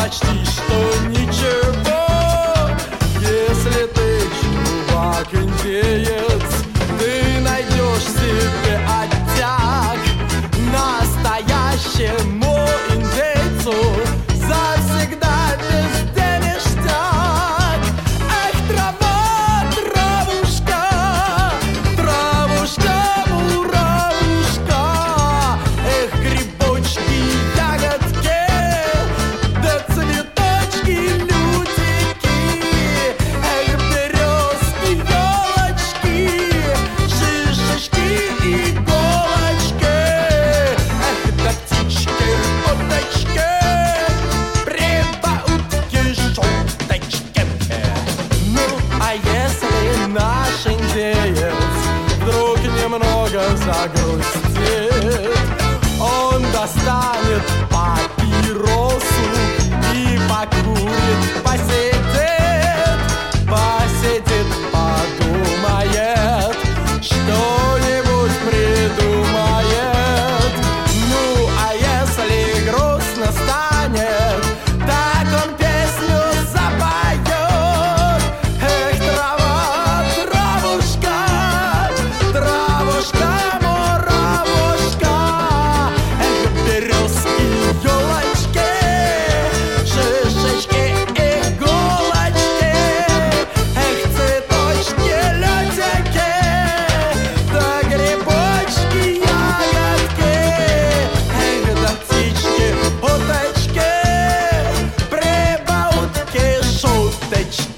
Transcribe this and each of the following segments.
почти что ничего. Если ты чувак-индеец, ты найдешь себе оттяг. Настоящему индейцу завсегда везде ништяк. Эх, трава, травушка, травушка, муравушка. Эх, грибочки, ягодки, да цветочки, лютики. Эх, березки, елочки, шишечки, иголочки. Эх, да птички, уточки, прибаутки, шуточки. Ну, а если наш индеец вдруг немного загрустит, он достанет папиросу и покурит, посидит, подумает, что-нибудь придумает. Ну, а если грустно станет, так он песню запоет. Эх, трава, травушка, травушка, муравушка. Эх, березки, елочки, шишечки, иголочки. Эх, цветочки, лютики, да грибочки, ягодки. Эх, да птички, уточки, прибаутки, шуточки.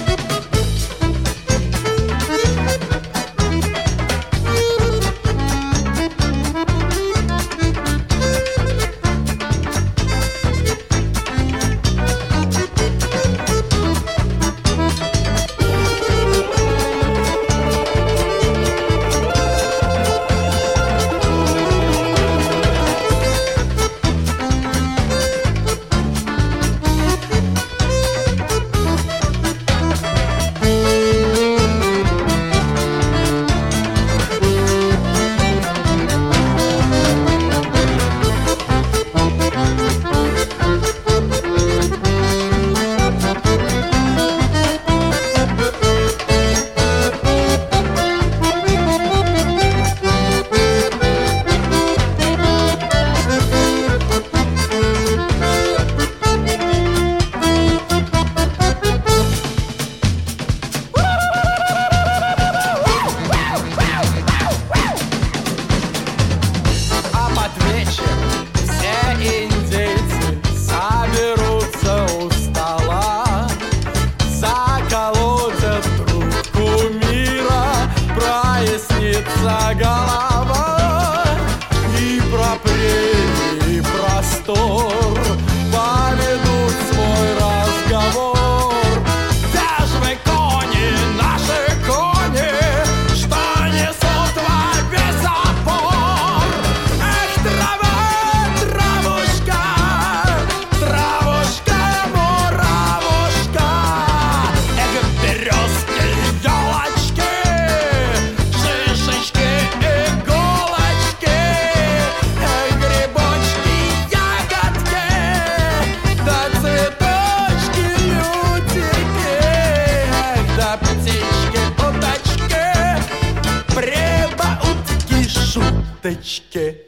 А под вечер все индейцы соберутся у стола, заколотят трубку мира, прояснится голова. И про прерии простор поведут свой разговор. Где ж вы, кони, наши кони, что несут во весь опор? Эх, трава, травушка, травушка, муравушка. Эх, березки, елочки, шишечки, иголочки. Эх, грибочки, ягодки, да цветочки, лютики. Эх, да птички, уточки, прибаутки, шуточки.